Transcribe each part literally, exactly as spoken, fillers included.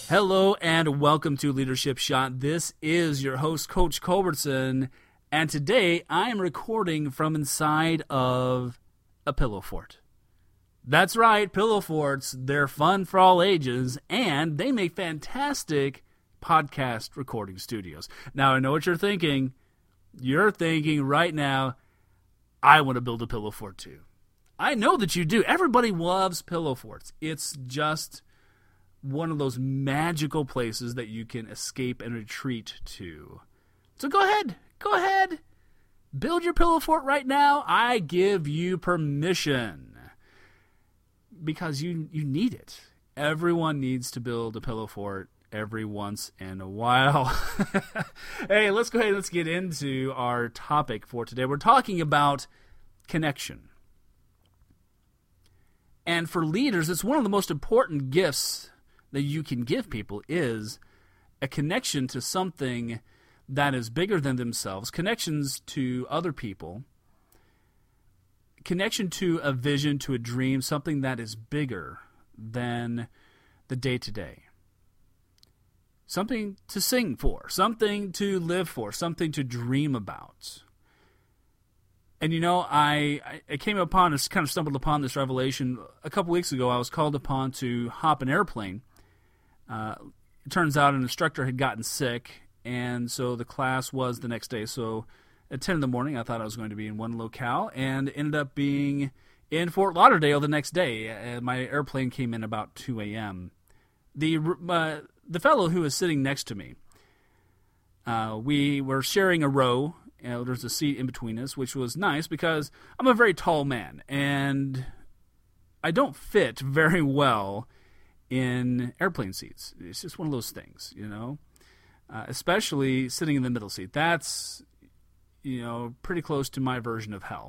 Hello and welcome to Leadership Shot. This is your host, Coach Culbertson, and today I am recording from inside of a pillow fort. That's right, pillow forts. They're fun for all ages, and they make fantastic podcast recording studios. Now, I know what you're thinking. You're thinking right now, I want to build a pillow fort too. I know that you do. Everybody loves pillow forts. It's just one of those magical places that you can escape and retreat to. So go ahead, go ahead. Build your pillow fort right now. I give you permission. Because you, you need it. Everyone needs to build a pillow fort every once in a while. Hey, let's go ahead and let's get into our topic for today. We're talking about connection. And for leaders, it's one of the most important gifts that you can give people is a connection to something that is bigger than themselves, connections to other people, connection to a vision, to a dream, something that is bigger than the day-to-day. Something to sing for, something to live for, something to dream about. And you know, I, I came upon, this, kind of stumbled upon this revelation a couple weeks ago. I was called upon to hop an airplane. Uh, it turns out an instructor had gotten sick, and so the class was the next day. So at ten in the morning, I thought I was going to be in one locale, and ended up being in Fort Lauderdale the next day. And my airplane came in about two a.m. The uh, the fellow who was sitting next to me, uh, we were sharing a row. You know, there's a seat in between us, which was nice because I'm a very tall man, and I don't fit very well in airplane seats. It's just one of those things, you know, uh, especially sitting in the middle seat. That's, you know, pretty close to my version of hell.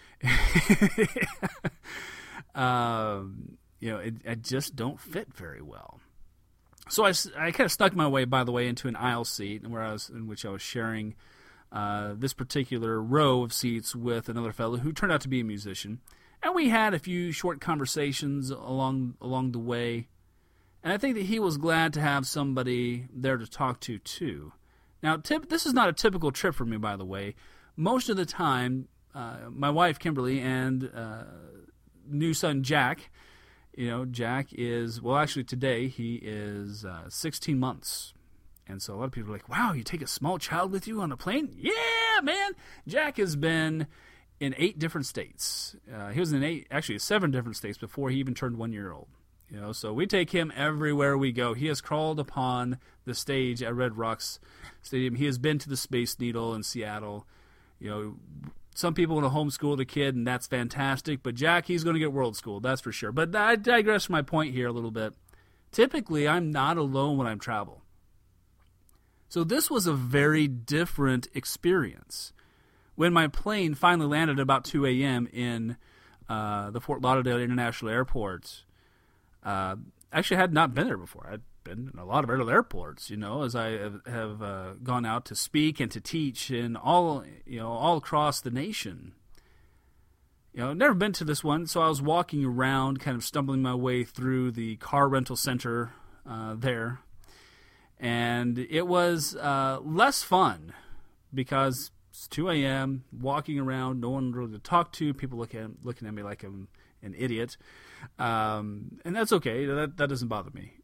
um, you know, it, I just don't fit very well. So I, I kind of stuck my way, by the way, into an aisle seat where I was, in which I was sharing uh, this particular row of seats with another fellow who turned out to be a musician. And we had a few short conversations along along the way. And I think that he was glad to have somebody there to talk to, too. Now, tip, this is not a typical trip for me, by the way. Most of the time, uh, my wife, Kimberly, and uh, new son, Jack, you know, Jack is, well, actually today, he is uh, sixteen months. And so a lot of people are like, wow, you take a small child with you on a plane? Yeah, man! Jack has been in eight different states. Uh, he was in eight, actually seven different states before he even turned one year old. You know, so we take him everywhere we go. He has crawled upon the stage at Red Rocks Stadium. He has been to the Space Needle in Seattle. You know, some people want to homeschool the kid, and that's fantastic. But Jack, he's going to get world schooled, that's for sure. But I digress from my point here a little bit. Typically, I'm not alone when I travel. So this was a very different experience. When my plane finally landed about two a.m. in uh, the Fort Lauderdale International Airport, Uh, actually, I had not been there before. I'd been in a lot of other airports, you know, as I have, have uh, gone out to speak and to teach in all, you know, all across the nation. You know, never been to this one, so I was walking around, kind of stumbling my way through the car rental center uh, there, and it was uh, less fun because it's two a.m., walking around, no one really to talk to, people looking at, looking at me like I'm an idiot. Um, and that's okay. That that doesn't bother me.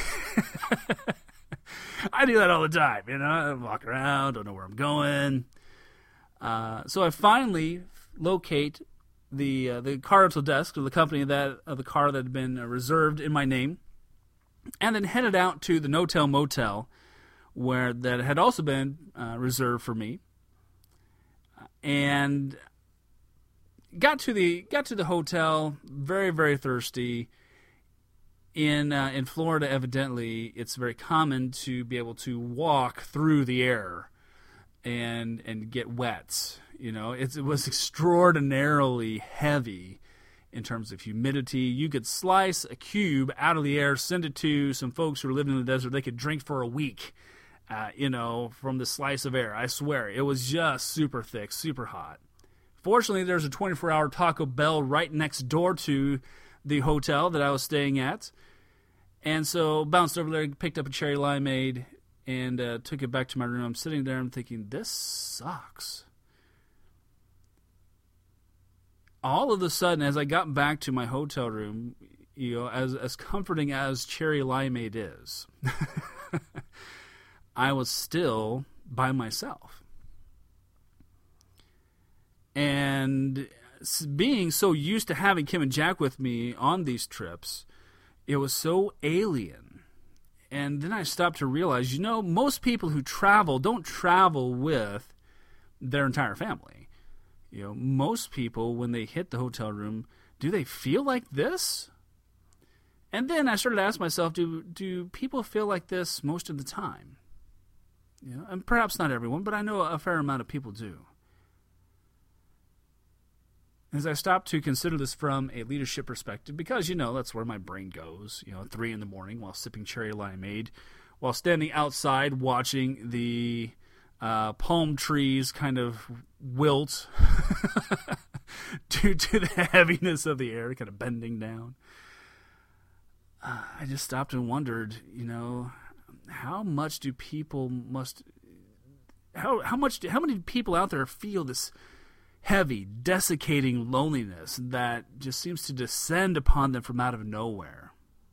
I do that all the time, you know. I walk around, don't know where I'm going. Uh, so I finally locate the uh, the car rental desk of the company that of the car that had been uh, reserved in my name, and then headed out to the No-Tell Motel, where that had also been uh, reserved for me. And got to the got to the hotel, very very thirsty. In uh, in Florida, evidently, it's very common to be able to walk through the air and and get wet. You know, it's, it was extraordinarily heavy in terms of humidity. You could slice a cube out of the air, send it to some folks who are living in the desert. They could drink for a week, uh, you know, from the slice of air. I swear, it was just super thick, super hot. Fortunately, there's a twenty-four hour Taco Bell right next door to the hotel that I was staying at. And so bounced over there, picked up a cherry limeade, and uh, took it back to my room. I'm sitting there, I'm thinking, this sucks. All of a sudden, as I got back to my hotel room, you know, as as comforting as cherry limeade is, I was still by myself. And being so used to having Kim and Jack with me on these trips, it was so alien. And then I stopped to realize, you know, most people who travel don't travel with their entire family. You know, most people, when they hit the hotel room, do they feel like this? And then I started to ask myself, do do people feel like this most of the time? You know, and perhaps not everyone, but I know a fair amount of people do. As I stopped to consider this from a leadership perspective, because, you know, that's where my brain goes, you know, at three in the morning while sipping cherry limeade, while standing outside watching the uh, palm trees kind of wilt due to the heaviness of the air kind of bending down. Uh, I just stopped and wondered, you know, how much do people must, how how much, do, how many people out there feel this heavy, desiccating loneliness that just seems to descend upon them from out of nowhere?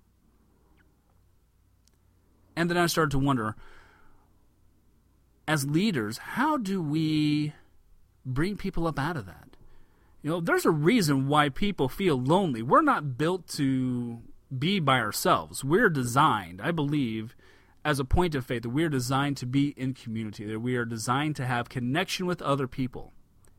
And then I started to wonder, as leaders, how do we bring people up out of that? You know, there's a reason why people feel lonely. We're not built to be by ourselves. We're designed, I believe, as a point of faith, that we're designed to be in community, that we are designed to have connection with other people.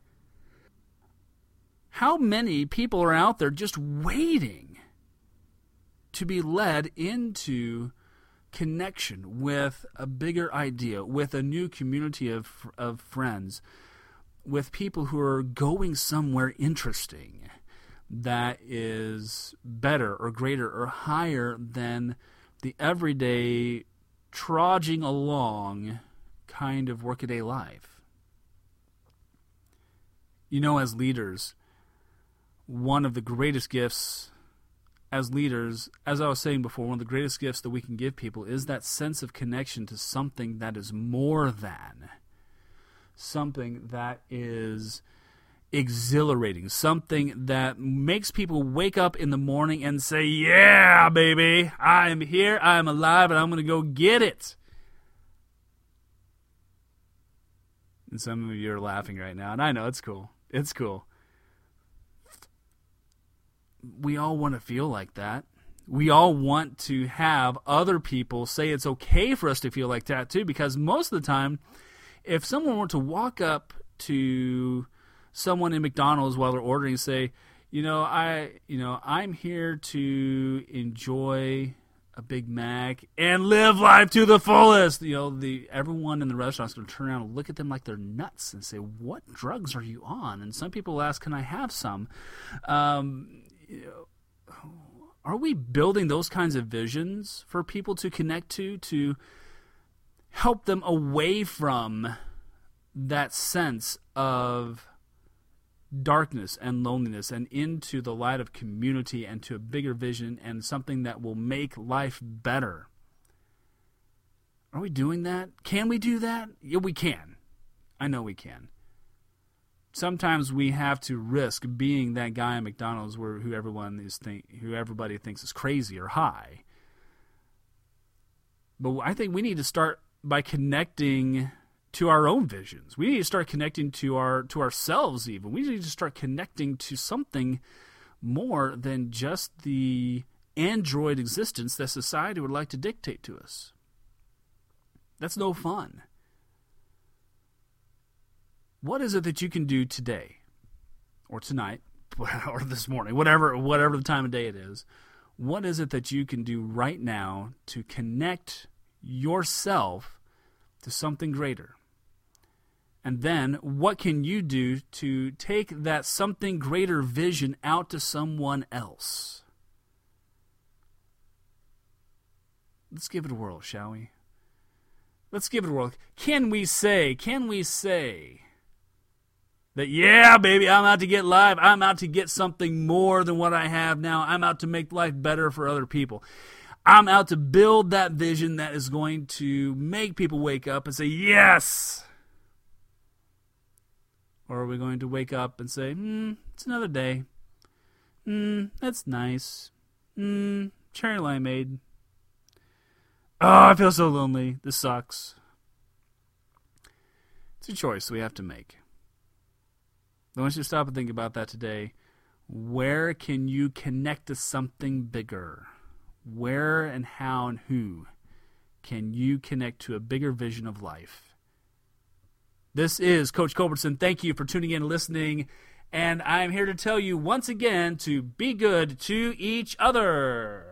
How many people are out there just waiting to be led into connection with a bigger idea, with a new community of of friends, with people who are going somewhere interesting that is better or greater or higher than the everyday trudging along kind of workaday life? You know, as leaders, one of the greatest gifts as leaders, as I was saying before, one of the greatest gifts that we can give people is that sense of connection to something that is more than, something that is exhilarating, something that makes people wake up in the morning and say, yeah, baby, I am here, I am alive, and I'm going to go get it. And some of you are laughing right now, and I know it's cool. It's cool. We all want to feel like that. We all want to have other people say it's okay for us to feel like that too, because most of the time, if someone were to walk up to someone in McDonald's while they're ordering and say, you know, I, you know, I'm here to enjoy a Big Mac and live life to the fullest, you know, the everyone in the restaurant's going to turn around and look at them like they're nuts and say, what drugs are you on? And some people will ask, can I have some? Um, you know, are we building those kinds of visions for people to connect to, to help them away from that sense of darkness and loneliness and into the light of community and to a bigger vision and something that will make life better? Are we doing that? Can we do that? Yeah, we can. I know we can. Sometimes we have to risk being that guy at McDonald's where who everyone is think, who everybody thinks is crazy or high. But I think we need to start by connecting to our own visions. We need to start connecting to our to ourselves even. We need to start connecting to something more than just the android existence that society would like to dictate to us. That's no fun. What is it that you can do today or tonight or this morning, whatever whatever the time of day it is? What is it that you can do right now to connect yourself to something greater? And then what can you do to take that something greater vision out to someone else? Let's give it a whirl, shall we? Let's give it a whirl. Can we say, can we say that, yeah, baby, I'm out to get live. I'm out to get something more than what I have now. I'm out to make life better for other people. I'm out to build that vision that is going to make people wake up and say, yes! Or are we going to wake up and say, hmm, it's another day. Hmm, that's nice. Hmm, cherry limeade. Oh, I feel so lonely. This sucks. It's a choice we have to make. I want you to stop and think about that today. Where can you connect to something bigger? Where and how and who can you connect to a bigger vision of life? This is Coach Culbertson. Thank you for tuning in and listening. And I'm here to tell you once again to be good to each other.